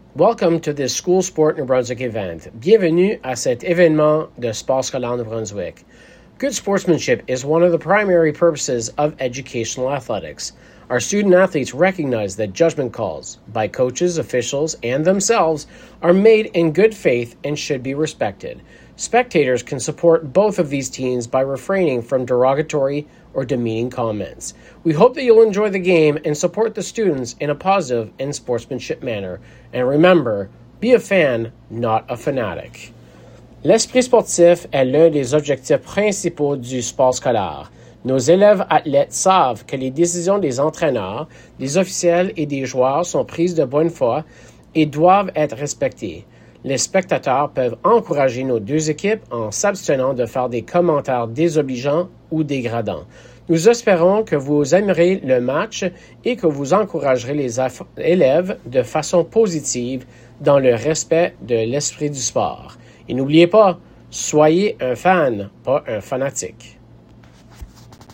Welcome to this School Sport New Brunswick event. Bienvenue à cet événement de sport scolaire New Brunswick. Good sportsmanship is one of the primary purposes of educational athletics. Our student athletes recognize that judgment calls by coaches, officials, and themselves are made in good faith and should be respected. Spectators can support both of these teams by refraining from derogatory or demeaning comments. We hope that you'll enjoy the game and support the students in a positive and sportsmanship manner. And remember, be a fan, not a fanatic. L'esprit sportif est l'un des objectifs principaux du sport scolaire. Nos élèves athlètes savent que les décisions des entraîneurs, des officiels et des joueurs sont prises de bonne foi et doivent être respectées. Les spectateurs peuvent encourager nos deux équipes en s'abstenant de faire des commentaires désobligeants ou dégradants. Nous espérons que vous aimerez le match et que vous encouragerez les élèves de façon positive dans le respect de l'esprit du sport. Et n'oubliez pas, soyez un fan, pas un fanatique.